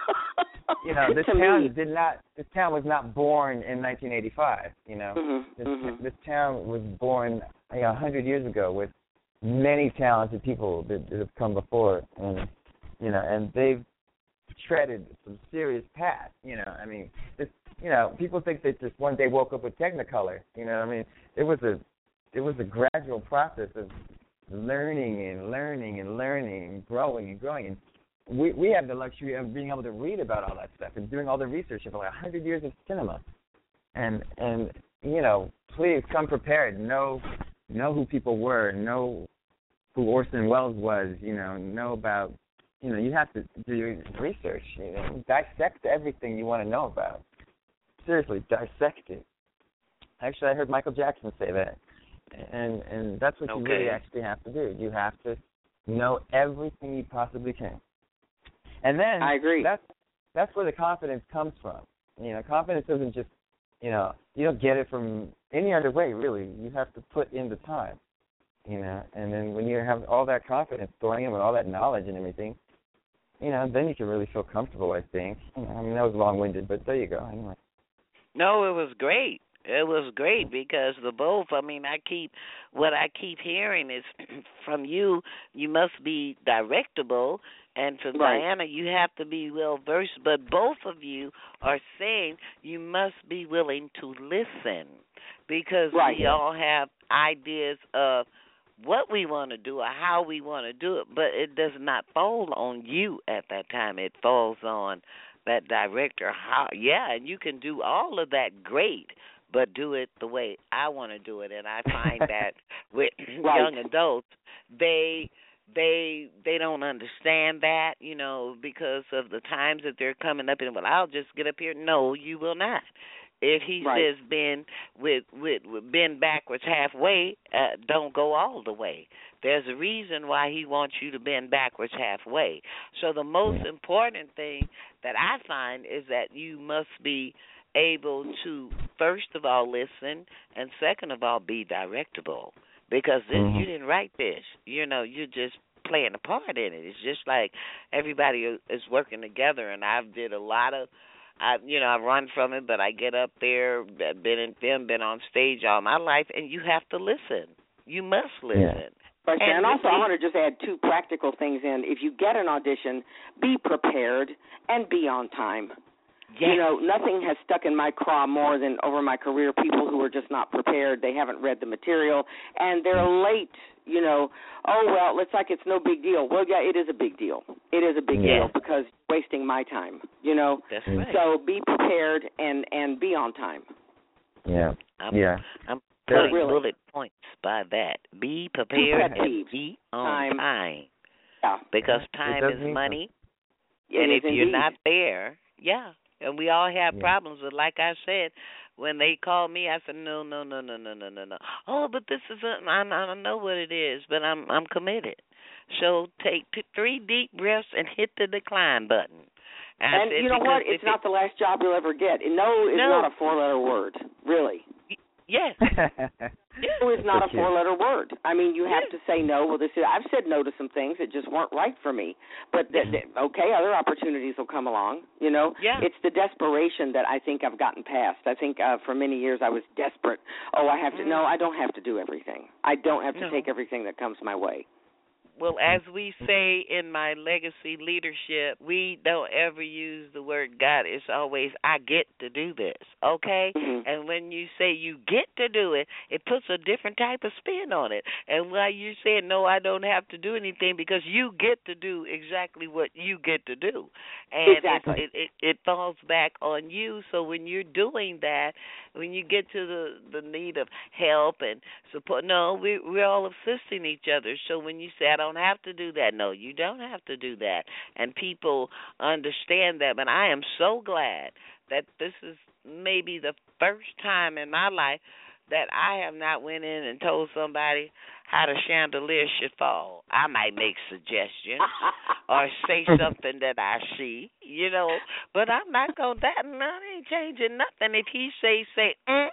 You know, this town me. did not. This town was not born in nineteen eighty-five. You know, mm-hmm, this, mm-hmm. this town was born a you know, hundred years ago with many talented people that, that have come before, and you know, and they've treaded some serious paths. You know, I mean, this. You know, people think they just one day woke up with Technicolor. You know, I mean, it was a, it was a gradual process of learning and learning and learning and growing and growing. And we we have the luxury of being able to read about all that stuff and doing all the research of like a hundred years of cinema. And and you know, please come prepared. Know know who people were. Know who Orson Welles was. You know, know about. You know, you have to do your research. You know, dissect everything you want to know about. Seriously, dissect it. Actually, I heard Michael Jackson say that, and and that's what okay. you really actually have to do. You have to know everything you possibly can, and then I agree. That's that's where the confidence comes from. You know, confidence isn't just you know you don't get it from any other way. Really, you have to put in the time. You know, and then when you have all that confidence going in with all that knowledge and everything, you know, then you can really feel comfortable. I think. You know, I mean, that was long-winded, but there you go. Anyway. No, it was great. It was great because the both, I mean, I keep, what I keep hearing is from you, you must be directable, and from right. Diana, you have to be well-versed, but both of you are saying you must be willing to listen because right. we all have ideas of what we want to do or how we want to do it, but it does not fall on you at that time. It falls on that director. How, yeah, and you can do all of that great, but do it the way I want to do it. And I find that with right. young adults, they they they don't understand that, you know, because of the times that they're coming up and, well, I'll just get up here. No, you will not. If he right. says bend with, with, with bend backwards halfway, uh, don't go all the way. There's a reason why he wants you to bend backwards halfway. So the most important thing that I find is that you must be able to, first of all, listen, and second of all, be directable. Because this, mm-hmm. you didn't write this. You know, you're just playing a part in it. It's just like everybody is working together, and I've did a lot of, I, you know, I run from it, but I get up there, been in film, been on stage all my life, and you have to listen. You must listen. Yeah. Right, and, and also I want to just add two practical things in. If you get an audition, be prepared and be on time. Yes. You know, nothing has stuck in my craw more than over my career people who are just not prepared. They haven't read the material, and they're late. You know, oh, well, it's like it's no big deal. Well, yeah, it is a big deal. It is a big yeah. deal because you're wasting my time, you know. That's right. So be prepared and, and be on time. Yeah, I'm, yeah. I'm putting really. bullet points by that. Be Two prepared pet and peeves. be on Time. time. Yeah. Because It time does is mean money. It And is if you're indeed. not there, yeah. And we all have Yeah. problems. But like I said, when they call me, I said, no, no, no, no, no, no, no, no. Oh, but this is a, I, I don't know what it is, but I'm I'm committed. So take t- three deep breaths and hit the decline button. And, I And said, you know what? because It's if not the last job you'll ever get. And no is No. not a four-letter word, really. it, yes. No is not So a cute. four-letter word. I mean, you have Yeah. to say no. Well, this is, I've said no to some things that just weren't right for me. But th- Mhm. th- okay, other opportunities will come along. You know, Yeah. it's the desperation that I think I've gotten past. I think uh, for many years I was desperate. Oh, I have to. Mm. No, I don't have to do everything. I don't have to No. take everything that comes my way. Well, as we say in my legacy leadership, we don't ever use the word God. It's always, I get to do this, okay? Mhm. And when you say you get to do it, it puts a different type of spin on it. And while you're saying, no, I don't have to do anything, because you get to do exactly what you get to do. And Exactly. it, it, it falls back on you. So when you're doing that, when you get to the, the need of help and support, no, we, we're all assisting each other. So when you say, I don't have to do that, no, you don't have to do that. And people understand that. But I am so glad that this is maybe the first time in my life that I have not went in and told somebody how the chandelier should fall. I might make suggestions or say something that I see, you know, but I'm not going to, that I ain't changing nothing. If he say, say, mm,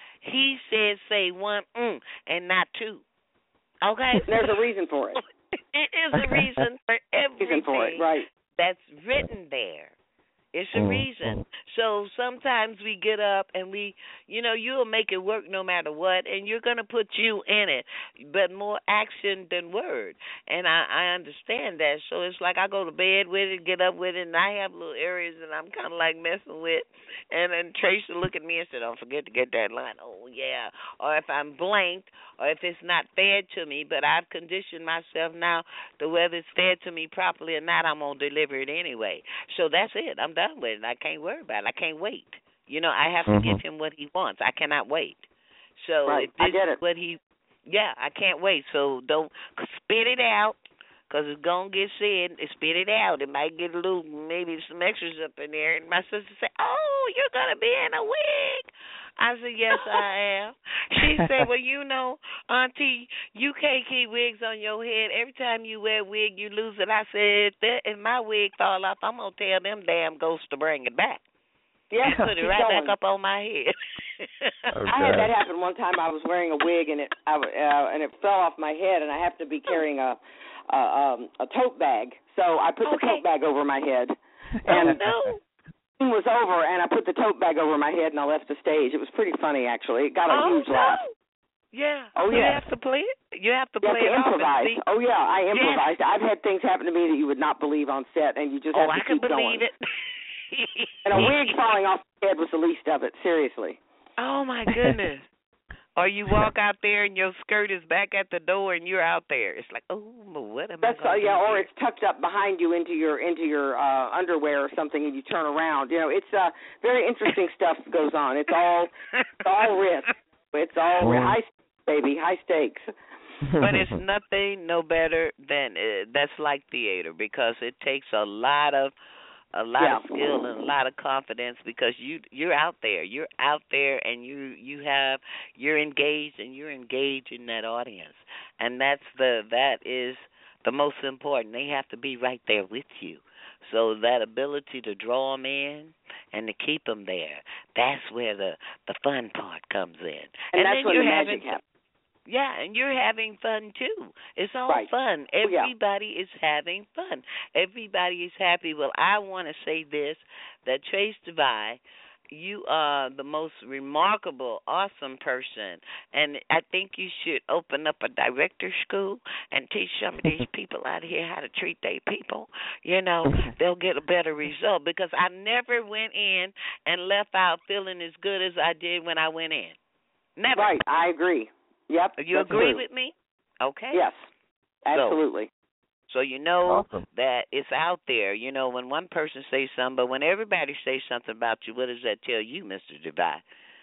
he said say one, mm, and not two. Okay? There's a reason for it. It is a reason for everything Reason for it, right? that's written there. It's a Mm, reason. mm. So sometimes we get up and we, you know, you'll make it work no matter what, and you're going to put you in it, but more action than word. And I, I understand that. So it's like I go to bed with it, get up with it, and I have little areas that I'm kind of like messing with. And then Tracy will look at me and say, don't forget to get that line. Oh, yeah. Or if I'm blanked, or if it's not fed to me, but I've conditioned myself now to whether it's fed to me properly or not, I'm going to deliver it anyway. So that's it. I'm done with it. I can't worry about it. I can't wait. You know, I have to Mhm. give him what he wants. I cannot wait. So Right. if I this get is it. what he, yeah, I can't wait. So don't spit it out, because it's going to get said. Spit it out. It might get a little, maybe some extras up in there. And my sister say, oh, you're going to be in a wig. I said, yes, I am. She said, well, you know, Auntie, you can't keep wigs on your head. Every time you wear a wig, you lose it. I said, if, that, if my wig fall off, I'm going to tell them damn ghosts to bring it back. Yeah, And put it keep right going. back up on my head. Oh, I had God. that happen one time. I was wearing a wig and it I, uh, and it fell off my head, and I happened to be carrying a a, um, a tote bag. So I put the Okay. tote bag over my head, Oh, and no. it was over, and I put the tote bag over my head, and I left the stage. It was pretty funny, actually. It got a Oh, huge no. laugh. Yeah. Oh, You yeah. have to play it. You have to You have play to it off and improvise. see. Oh yeah, I improvised. I've had things happen to me that you would not believe on set, and you just Oh, have to I can keep believe going. it. And a wig falling off the head was the least of it. Seriously. Oh, my goodness. Or you walk out there and your skirt is back at the door and you're out there. It's like, oh, what am That's I going uh, to yeah, do or here? it's tucked up behind you into your into your uh, underwear or something, and you turn around. You know, it's uh, very interesting stuff goes on. It's all it's all risk. It's all Mm. high stakes, baby, high stakes. But it's nothing no better than uh, that's like theater, because it takes a lot of a lot Yeah. of skill and a lot of confidence, because you you're out there, you're out there, and you you have you're engaged and you're engaged in that audience, and that's the that is the most important. They have to be right there with you. So that ability to draw them in and to keep them there, that's where the the fun part comes in. And, that's then when you're the having magic happens. Yeah, and you're having fun too. It's all Right. fun. Oh, yeah. Everybody is having fun. Everybody is happy. Well, I want to say this, that Trace Devine, you are the most remarkable, awesome person. And I think you should open up a director school and teach some of these people out here how to treat their people. You know, they'll get a better result, because I never went in and left out feeling as good as I did when I went in. Never. Right, I agree. Yep. You that's agree true. with me? Okay. Yes, absolutely. So you know Awesome. that it's out there. You know, when one person says something, but when everybody says something about you, what does that tell you, Mister Devine?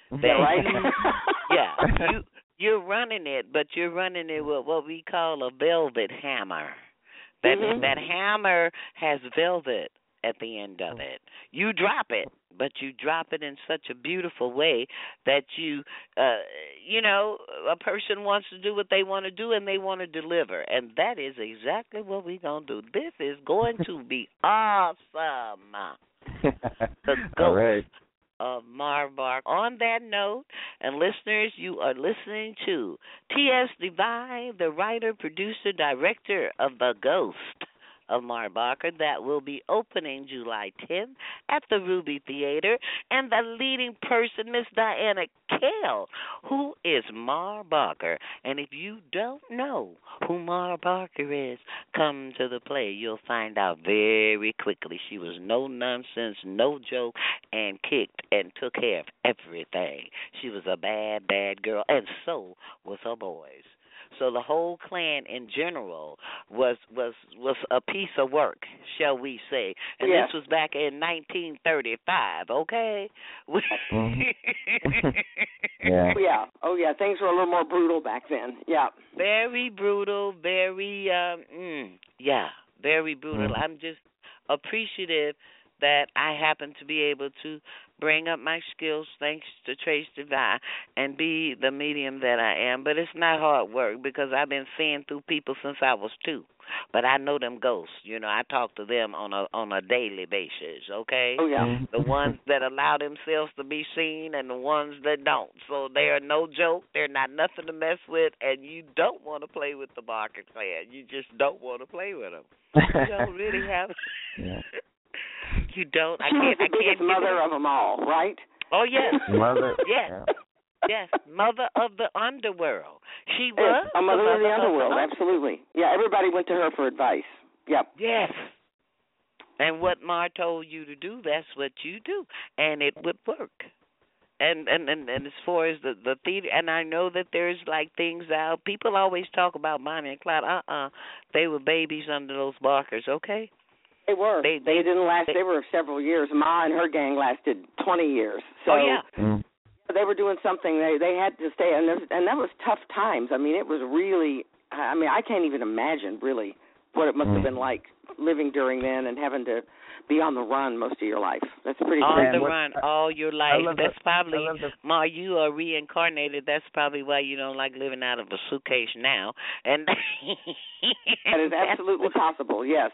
that right? you, yeah, you you're running it, but you're running it with what we call a velvet hammer. That Mhm. that hammer has velvet at the end of it. You drop it, but you drop it in such a beautiful way that you, uh, you know, a person wants to do what they want to do and they want to deliver, and that is exactly what we're gonna do. This is going to be awesome. The All ghost right. of Mar Barker. On that note, and listeners, you are listening to T S. Divine, the writer, producer, director of The Ghost of Mar Barker, that will be opening July tenth at the Ruby Theater, and the leading person, Miss Diana Kell, who is Mar Barker. And if you don't know who Mar Barker is, come to the play. You'll find out very quickly. She was no nonsense, no joke, and kicked and took care of everything. She was a bad, bad girl, and so was her boys. So the whole clan in general was was was a piece of work, shall we say? And Yes. this was back in nineteen thirty-five. Okay. Mhm. Yeah. Oh, yeah. Oh, yeah. Things were a little more brutal back then. Yeah. Very brutal. Very um. Mm, yeah. Very brutal. Mhm. I'm just appreciative that I happen to be able to bring up my skills thanks to Trace Divine and be the medium that I am. But it's not hard work because I've been seeing through people since I was two. But I know them ghosts. You know, I talk to them on a on a daily basis, okay? Oh, yeah. Mhm. The ones that allow themselves to be seen and the ones that don't. So they are no joke. They're not nothing to mess with, and you don't want to play with the Barker clan. You just don't want to play with them. You don't really have... Yeah. You don't. I She was can't. the I can't biggest give mother it. of them all, right? Oh yes, Mother. yes, Yeah. yes. Mother of the underworld. She Yes, was a mother the of the mother underworld. Of the, Absolutely. Yeah. Everybody went to her for advice. Yep. yes. And what Mar told you to do, that's what you do, and it would work. And and and, and as far as the the theater, and I know that there's like things out. People always talk about Bonnie and Clyde. Uh uh They were babies under those Barkers. Okay. They were. They- They, they- didn't last. they- They, were several years. Ma and her gang lasted twenty years. So oh yeah. Mhm. they were doing something. They they had to stay, and there, and that was tough times. I mean, it was really. I mean, I can't even imagine really what it must have Mm. been like living during then and having to be on the run most of your life. That's pretty On crazy. the what- run all your life. love That's the- probably, I love the- Ma, you are reincarnated. That's probably why you don't like living out of a suitcase now. And That is absolutely possible. Yes.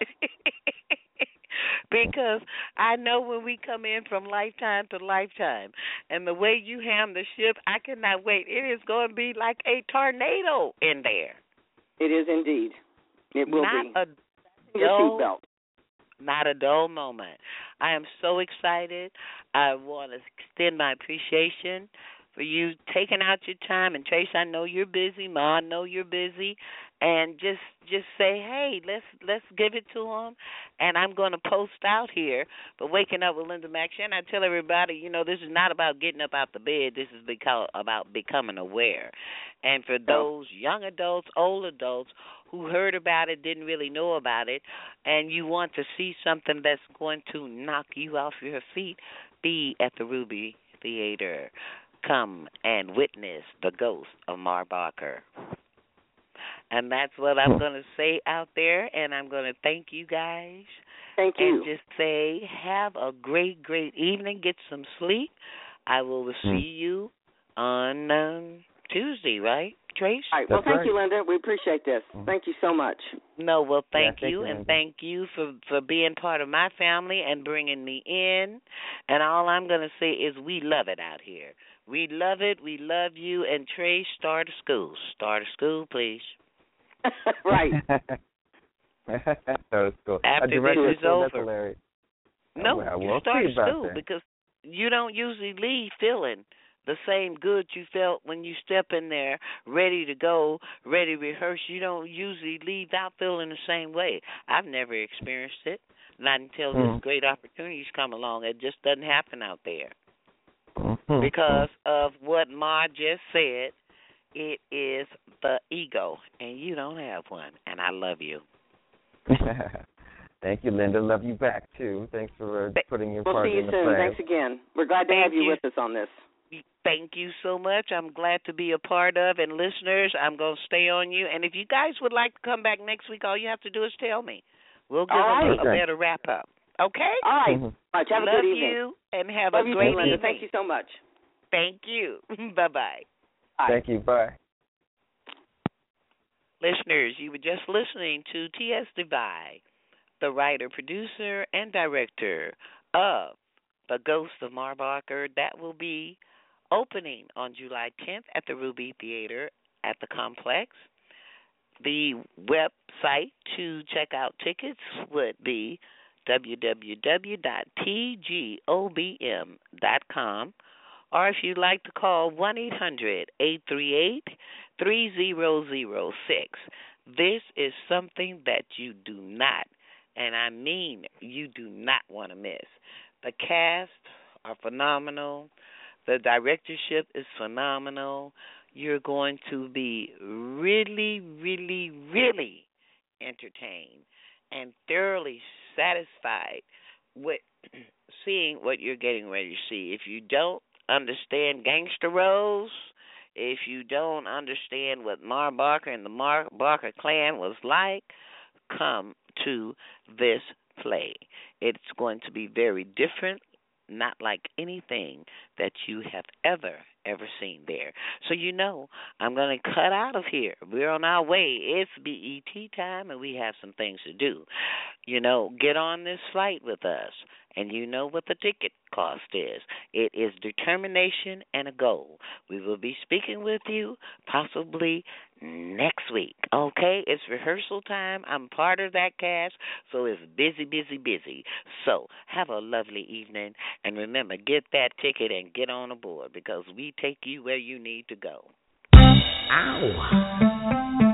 Because I know when we come in from lifetime to lifetime, and the way you ham the ship, I cannot wait. It is going to be like a tornado in there. It is indeed. It will Not be. a Your dull, seatbelt. not a dull moment. I am so excited. I want to extend my appreciation for you taking out your time. And Trace, I know you're busy. Ma, I know you're busy. And just just say, hey, let's let's give it to them. And I'm going to post out here for Waking Up with Linda McShane. I tell everybody, you know, this is not about getting up out the bed. This is because, about becoming aware. And for those young adults, old adults who heard about it, didn't really know about it, and you want to see something that's going to knock you off your feet, be at the Ruby Theater. Come and witness the ghost of Mar Barker. And that's what I'm going to say out there, and I'm going to thank you guys. Thank you. And just say, have a great, great evening. Get some sleep. I will see you on um, Tuesday, right, Trace? All right. Well, That's thank right. you, Linda. We appreciate this. Thank you so much. No, well, thank thank you, you, and Linda. thank you for, for being part of my family and bringing me in. And all I'm going to say is we love it out here. We love it. We love you. And Trace, start a school. Start a school, please. Right. That was cool. After A director this of is school, that's over. hilarious. No, well, you we'll start see about school that. because you don't usually leave feeling the same good you felt when you step in there ready to go, ready to rehearse. You don't usually leave out feeling the same way. I've never experienced it, not until Mm. this great opportunities come along. It just doesn't happen out there Mhm. because of what Ma just said. It is the ego, and you don't have one, and I love you. Thank you, Linda. Love you back, too. Thanks for uh, putting your We'll part see you in the soon. play. Thanks again. We're glad to Thank have you, you. with us on this. Thank you so much. I'm glad to be a part of. And listeners, I'm going to stay on you. And if you guys would like to come back next week, all you have to do is tell me. We'll give all them right. a, a better wrap up. Okay? All right. Mhm. Much. Have a Love good evening. you and have Love a you great too, Linda. evening. Thank you so much. Thank you. Bye-bye. Bye. Thank you. Bye. Listeners, you were just listening to T S. Divide, the writer, producer, and director of The Ghost of Mar Barker. That will be opening on July tenth at the Ruby Theater at the Complex. The website to check out tickets would be w w w dot t gobm dot com, or if you'd like to call one eight hundred eight three eight three zero zero six. This is something that you do not, and I mean you do not want to miss. The cast are phenomenal. The directorship is phenomenal. You're going to be really, really, really entertained and thoroughly satisfied with seeing what you're getting ready to see. If you don't understand Gangster Rose, if you don't understand what Mar Barker and the Mar Barker clan was like, come to this play. It's going to be very different, not like anything that you have ever, ever seen there. So you know, I'm going to cut out of here. We're on our way. It's B E T time, and we have some things to do. You know, get on this flight with us, and you know what the ticket cost is. It is determination and a goal. We will be speaking with you possibly next week, okay? It's rehearsal time. I'm part of that cast, so it's busy, busy, busy. So have a lovely evening, and remember, get that ticket and get on aboard because we take you where you need to go. Ow.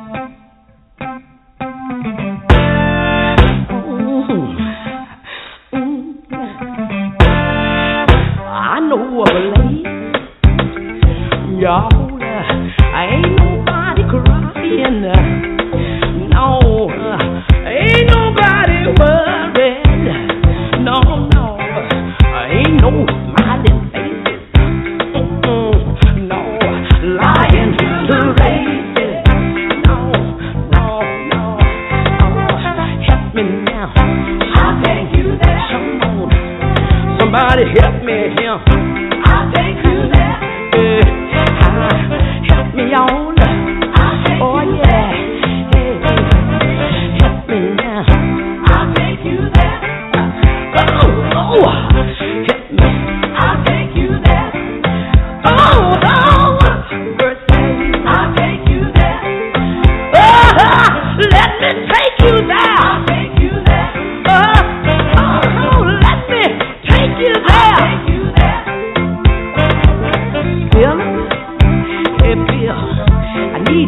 I know of a lady, y'all, uh, ain't nobody crying, uh, no, uh, ain't nobody worried, no, no, uh, ain't no smiling faces, mm-mm, no, lying to the races, no, no, no, oh, help me now, I'll take you there, come on, somebody help me here. I'll take you there. Uh, uh, help me on. I'll take oh, you yeah. there. Hey, help me now. I'll take you there. Oh, oh, help me. I'll take you there. Oh, oh, birthday. I'll take you there. Oh, let me take you there. I'll take you there. Oh, oh, let me take you there. I'll take you there. Bill, hey Bill, I need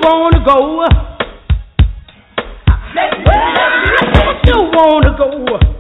wanna go? Where you wanna go?